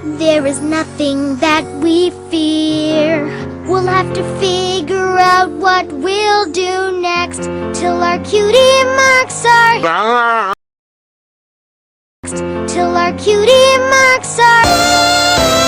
There is nothing that we fear. We'll have to figure out what we'll do next till our cutie marks are till our cutie marks are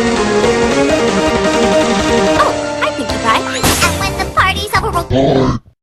Oh, hi, Pinkie Pie. And when the party's over, we'll...